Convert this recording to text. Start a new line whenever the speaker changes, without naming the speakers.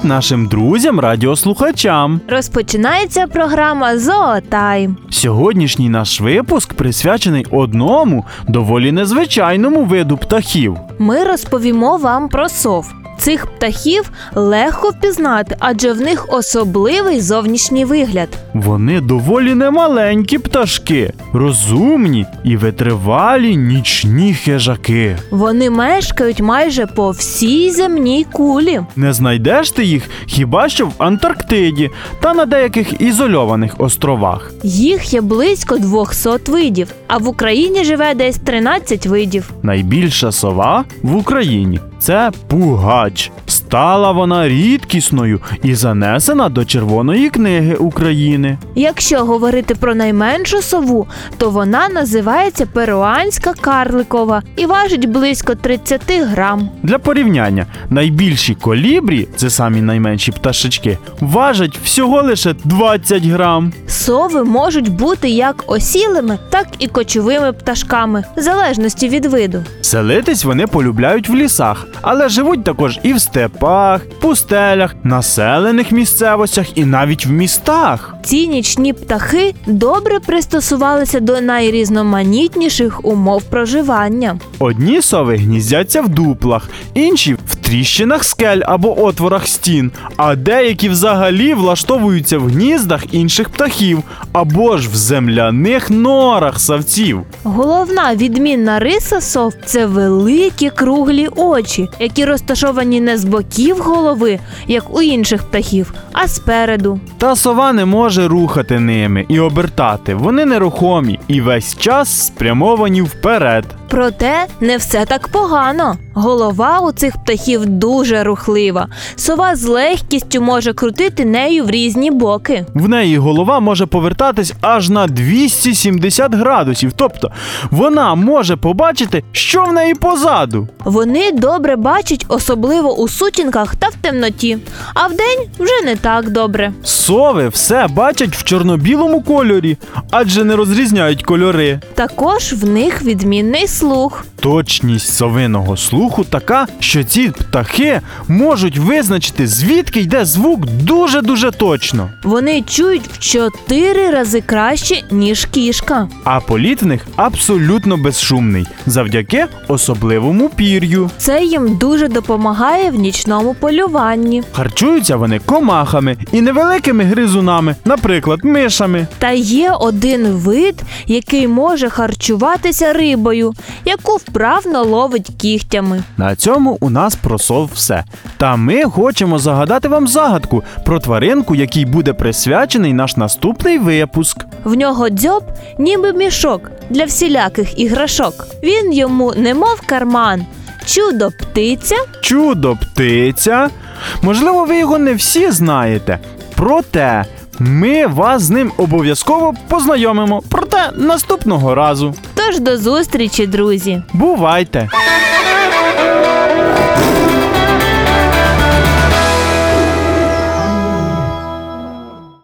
нашим друзям-радіослухачам!
Розпочинається програма «Зоотайм».
Сьогоднішній наш випуск присвячений одному доволі незвичайному виду птахів.
Ми розповімо вам про сов. Цих птахів легко впізнати, адже в них особливий зовнішній вигляд.
Вони доволі немаленькі пташки, розумні і витривалі нічні хижаки.
Вони мешкають майже по всій земній кулі.
Не знайдеш ти їх хіба що в Антарктиді та на деяких ізольованих островах.
Їх є близько 200 видів, а в Україні живе десь 13 видів.
Найбільша сова в Україні – це пугач. Стала вона рідкісною і занесена до Червоної книги України.
Якщо говорити про найменшу сову, то вона називається перуанська карликова і важить близько 30 грам.
Для порівняння, найбільші колібрі, це самі найменші пташечки, важать всього лише 20 грам.
Сови можуть бути як осілими, так і кочовими пташками, в залежності від виду.
Селитись вони полюбляють в лісах, але живуть також і в степах, пустелях, населених місцевостях і навіть в містах.
Ці нічні птахи добре пристосувалися до найрізноманітніших умов проживання.
Одні сови гніздяться в дуплах, інші в тріщинах скель або отворах стін, а деякі взагалі влаштовуються в гніздах інших птахів або ж в земляних норах савців.
Головна відмінна риса сов – це великі круглі очі, які розташовані не з боків голови, як у інших птахів, а спереду.
Та сова не може рухати ними і обертати, вони нерухомі і весь час спрямовані вперед.
Проте не все так погано. Голова у цих птахів дуже рухлива. Сова з легкістю може крутити нею в різні боки.
В неї голова може повертатись аж на 270 градусів, тобто вона може побачити, що в неї позаду.
Вони добре бачать, особливо у сутінках та в темноті, а вдень вже не так добре.
Сови все бачать в чорно-білому кольорі, адже не розрізняють кольори.
Також в них відмінний слух.
Точність совиного слуху така, що ці птахи можуть визначити, звідки йде звук дуже-дуже точно.
Вони чують в 4 рази краще, ніж кішка.
А політ в них абсолютно безшумний, завдяки особливому пір'ю.
Це їм дуже допомагає в нічному полюванні.
Харчуються вони комахами і невеликими гризунами, наприклад, мишами.
Та є один вид, який може харчуватися рибою, яку вправно ловить кігтями.
На цьому у нас про сов все. Та ми хочемо загадати вам загадку про тваринку, якій буде присвячений наш наступний випуск.
В нього дзьоб ніби мішок для всіляких іграшок. Він йому немов карман. Чудо-птиця.
Чудо-птиця. Можливо, ви його не всі знаєте. Проте ми вас з ним обов'язково познайомимо. Проте наступного разу.
Тож до зустрічі, друзі!
Бувайте!